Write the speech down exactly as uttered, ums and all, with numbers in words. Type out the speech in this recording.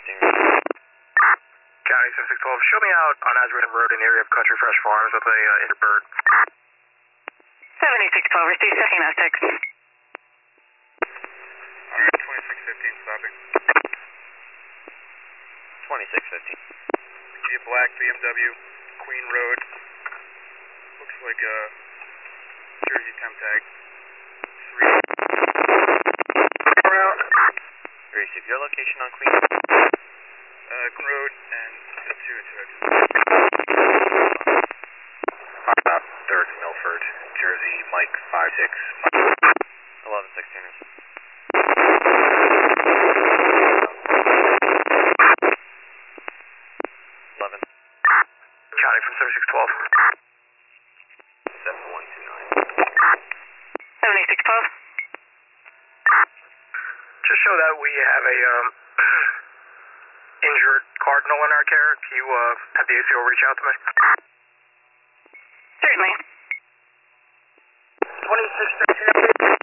fifteen. County seven six twelve, show me out on Asbury Road in the area of Country Fresh Farms with a uh, Interbird. seventy-six twelve, receive setting oh six. Alright, twenty-six fifteen stopping. twenty-six fifteen. See a black B M W, Queen Road. Looks like a Jersey temp tag. Three. Around. Receive your location on Queen. Uh, Queen Road and the two two exits. Uh, third Milford, Jersey, Mike five six. eleven sixteeners. eleven. County from seven six twelve. seven one two nine. seventy-six twelve. Just show that we have a um, injured Cardinal in our care. Can you uh, have the A C O reach out to me? Certainly. twenty-six fifteen.